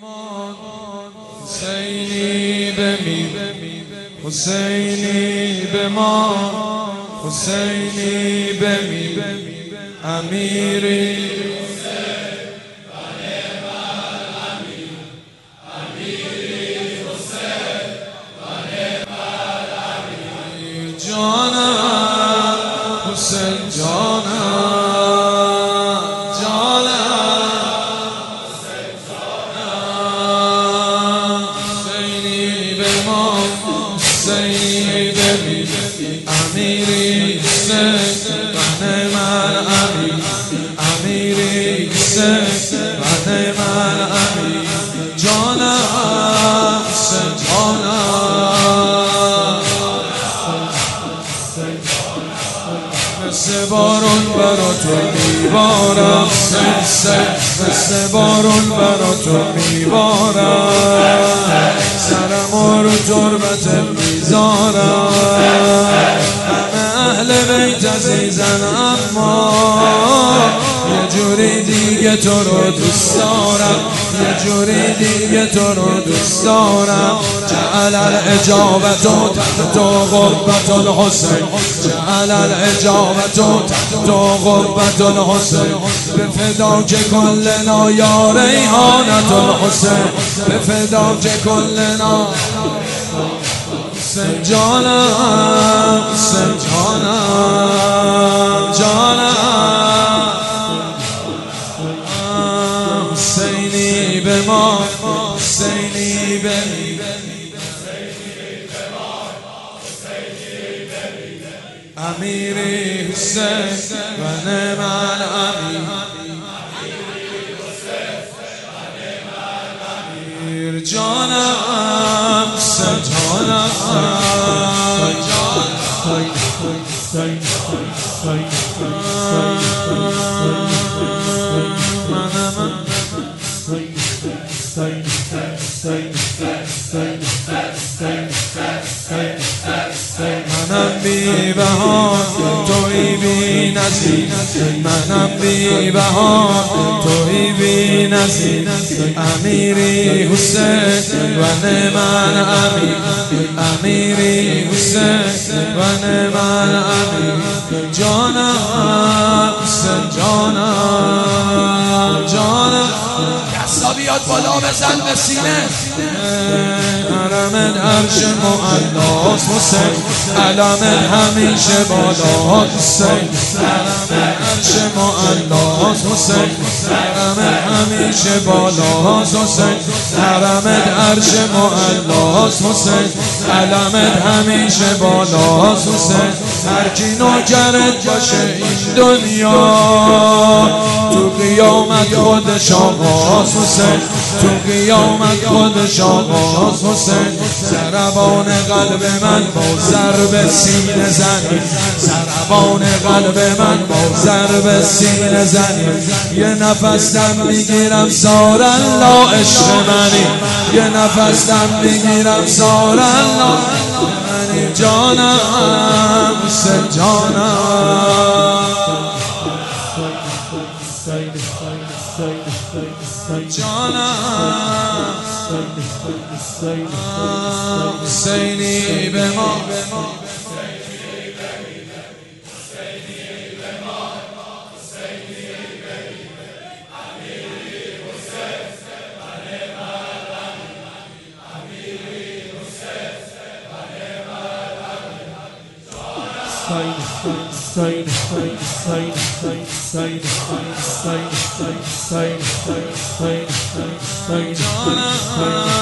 حسینی بمیر، حسینی بمان، حسینی بمیر، امیری جانم، حسین جانم، جانم، حسین جانم، حسینی بمان، حسینی بمیر، امیری حسین بن من، امیری حسین بن من، امیر جانم، حسین جانم، مثل بارون برا تو میبارم، مثل بارون برا تو میبارم، سرمو رو تربت میذارم، همه اهل بیت عزیزن اما یه جوری دیگه تو رو دوست دارم، یه جوری دیگه تو رو دوست دارم، جعل الاجابت تحت قربت الحسین، جعل الاجابت تحت قربت الحسین، بفداک کلنا یا ریحانة الحسین، بفداک کلنا حسین جانم، حسین جانم، جانم، حسینی بمان، حسینی بمیر، امیری حسین بن من، امیر جانم، حسین جانم، منم بی بهان توی بی نظیر، منم بی بهان توی بی نظیر، امیری حسین بن من، امیری حسین بن من، امیر جانم، حسین جانم، جانم، دستا بیاد بالا بزن به سینه، علم عرش معلاست حسین، علم همیشه بالاست حسین، علم عرش معلاست حسین، علم همیشه بالاست حسین، علم عرش معلاست حسین، علم همیشه بالاست حسین، هر کی نوکرت باشه این دنیا تو قیامت خودش آغاز حسین، تو قیامت خودش آغاز حسین، ضربان قلب من با ضرب سینه زنی، ضربان قلب من با ضرب سینه زنی، یه نفس دم میگیرم سار الله عشق منی، یه نفس دم میگیرم سار الله منی جانم، حسین جانم، جانم، حسینی بمان، جانم.